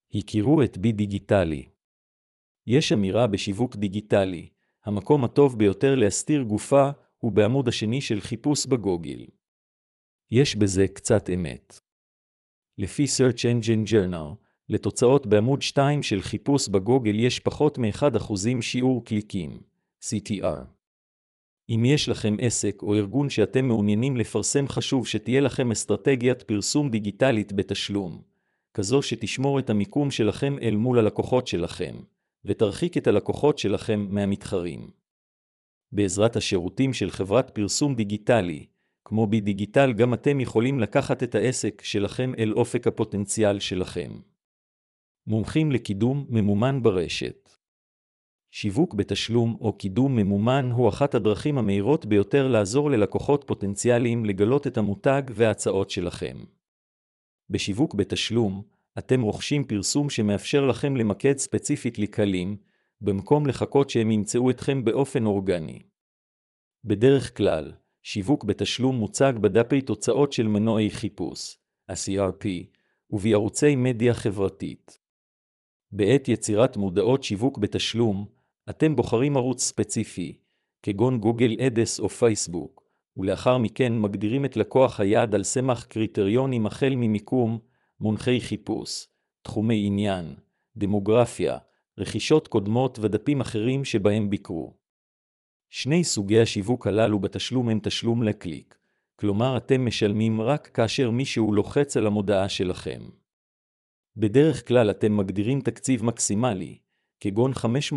הכירו את בי דיגיטלי. יש אמירה בשיווק דיגיטלי, המקום הטוב ביותר להסתיר גופה הוא בעמוד השני של חיפוש בגוגל. יש בזה קצת אמת. לפי Search Engine Journal, לתוצאות בעמוד 2 של חיפוש בגוגל יש פחות מ1% שיעור קליקים, CTR. אם יש לכם עסק או ארגון שאתם מעוניינים לפרסם, חשוב שתהיה לכם אסטרטגיית פרסום דיגיטלית בתשלום, כזו שתשמור את המיקום שלכם אל מול הלקוחות שלכם, ותרחיק את הלקוחות שלכם מהמתחרים. בעזרת השירותים של חברת פרסום דיגיטלי, כמו בי דיגיטל, גם אתם יכולים לקחת את העסק שלכם אל אופק הפוטנציאל שלכם. מומחים לקידום ממומן ברשת. שיווק בתשלום או קידום ממומן הוא אחת הדרכים המהירות ביותר לעזור ללקוחות פוטנציאליים לגלות את המותג וההצעות שלכם. בשיווק בתשלום, אתם רוכשים פרסום שמאפשר לכם למקד ספציפית לקהלים, במקום לחכות שהם ימצאו אתכם באופן אורגני. בדרך כלל, שיווק בתשלום מוצג בדפי תוצאות של מנועי חיפוש, ה-CRP, ובערוצי מדיה חברתית. בעת יצירת מודעות שיווק בתשלום, אתם בוחרים ערוץ ספציפי, כגון גוגל אדס או פייסבוק, ולאחר מכן מגדירים את לקוח היעד על סמך קריטריונים החל ממיקום, מונחי חיפוש, תחומי עניין, דמוגרפיה, רכישות קודמות ודפים אחרים שבהם ביקרו. שני סוגי השיווק הללו בתשלום הם תשלום לקליק, כלומר אתם משלמים רק כאשר מישהו לוחץ על המודעה שלכם. בדרך כלל אתם מגדירים תקציב מקסימלי, כגון $500,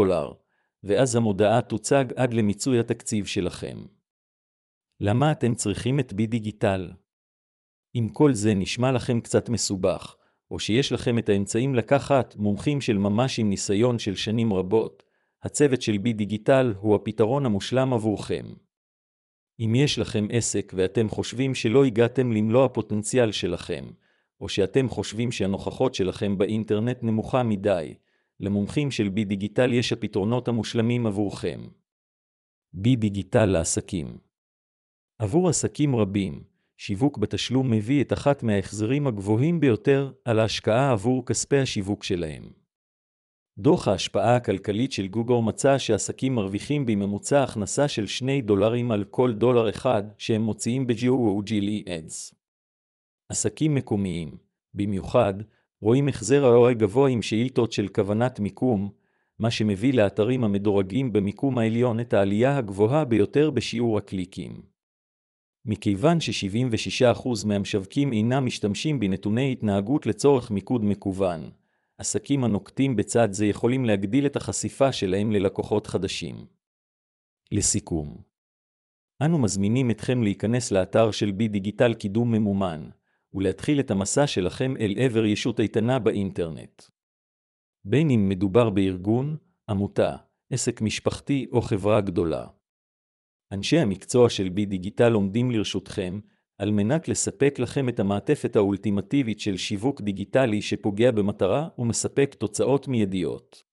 ואז המודעה תוצג עד למיצוי התקציב שלכם. למה אתם צריכים את בי דיגיטל? אם כל זה נשמע לכם קצת מסובך, או שיש לכם את האמצעים לקחת מומחים של ממש עם ניסיון של שנים רבות, הצוות של בי דיגיטל הוא הפתרון המושלם עבורכם. אם יש לכם עסק ואתם חושבים שלא הגעתם למלוא הפוטנציאל שלכם, או שאתם חושבים שהנוכחות שלכם באינטרנט נמוכה מדי, למומחים של בי דיגיטל יש הפתרונות המושלמים עבורכם. בי דיגיטל לעסקים. עבור עסקים רבים, שיווק בתשלום מביא את אחת מההחזרים הגבוהים ביותר על ההשקעה עבור כספי השיווק שלהם. דוח ההשפעה הכלכלית של גוגל מצא שעסקים מרוויחים בממוצע הכנסה של $2 על כל $1 שהם מוציאים בגוגל אדס. עסקים מקומיים, במיוחד, רואים החזר ROI גבוה עם שאילתות של כוונת מיקום, מה שמביא לאתרים המדורגים במיקום העליון את העלייה הגבוהה ביותר בשיעור הקליקים. מכיוון ש-76% מהמשווקים אינם משתמשים בנתוני התנהגות לצורך מיקוד מקוון, עסקים הנוקטים בצד זה יכולים להגדיל את החשיפה שלהם ללקוחות חדשים. לסיכום, אנו מזמינים אתכם להיכנס לאתר של בי דיגיטל קידום ממומן, ולהתחיל את המסע שלכם אל עבר ישות איתנה באינטרנט. בין אם מדובר בארגון, עמותה, עסק משפחתי או חברה גדולה. אנשי המקצוע של בי דיגיטל עומדים לרשותכם, על מנת לספק לכם את המעטפת האולטימטיבית של שיווק דיגיטלי שפוגע במטרה ומספק תוצאות מיידיות.